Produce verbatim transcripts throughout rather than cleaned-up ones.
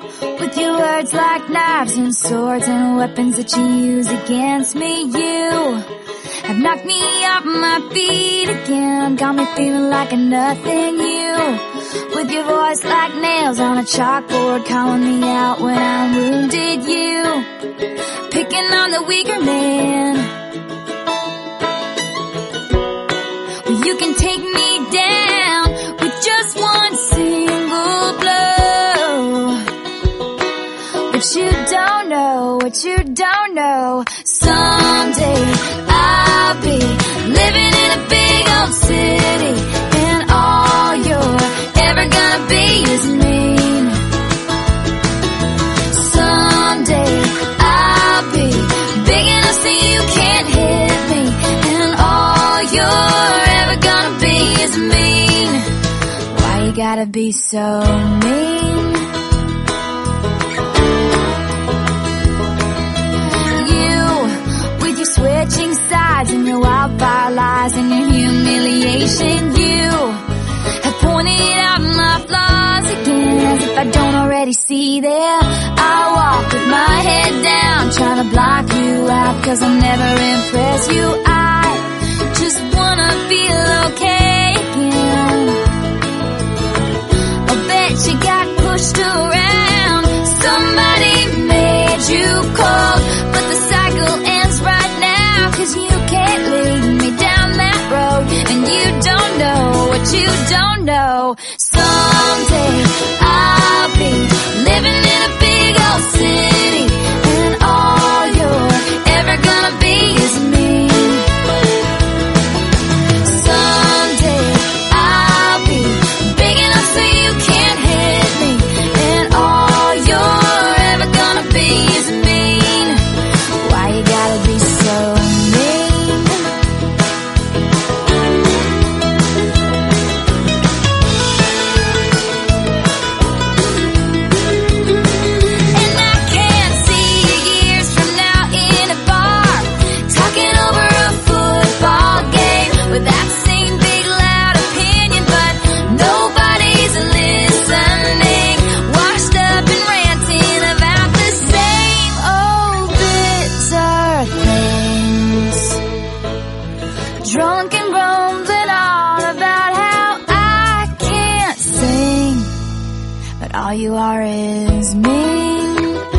with your words like knives and swords and weapons that you use against me. You have knocked me off my feet again, got me feeling like a nothing. You, with your voice like nails on a chalkboard, calling me out when I'm wounded. You, picking on the weaker man. Well, you can take me down with just one single blow. What you don't know, what you don't know, someday I'll be living in a big old city, and all you're ever gonna be is mean. Someday I'll be big enough so you can't hit me, and all you're ever gonna be is mean. Why you gotta be so mean? Switching sides and your wildfire lies and your humiliation. You have pointed out my flaws again, as if I don't already see them. I walk with my head down, trying to block you out, cause I'll never impress you. I just wanna feel okay again. I bet you got pushed around, somebody made you cold, but the cycle ends right now, cause you can't lead me down that road, and you don't know what you don't know. Someday I'll be living in a big old city, and all you're ever gonna be is me. Someday I'll be big enough so you can't hit me, and all you're ever gonna be is mean. Why you gotta be so mean? And I can't see you years from now in a bar, talking over a football game with that same big loud opinion, but nobody's listening, washed up and ranting about the same old bitter things, drunk and rumbling on about how I can't sing, but all you are is mean.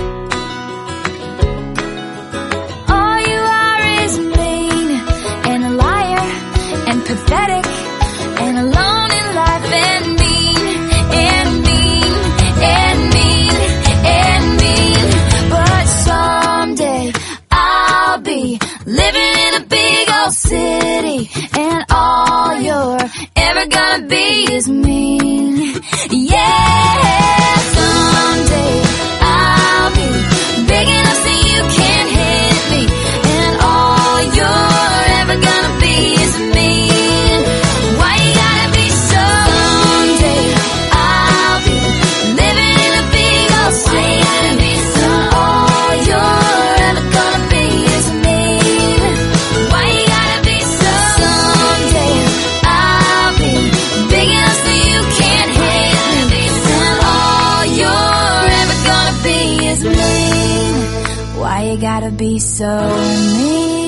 All you are is mean, and a liar, and pathetic, and alone in life, and mean, and mean, and mean, and mean. But someday I'll be living in a big old city, and all you're ever gonna be is mean. Yeah, someday I'll be big enough so you can't hit me, and all you're ever gonna be is mean. Why you gotta be so? Someday I'll be living in a big old city, and all you're ever gonna be is mean. Why you gotta be so? Someday I'll be big enough so you can't hit me, and all you're ever gonna be is mean. Why you gotta be so mean?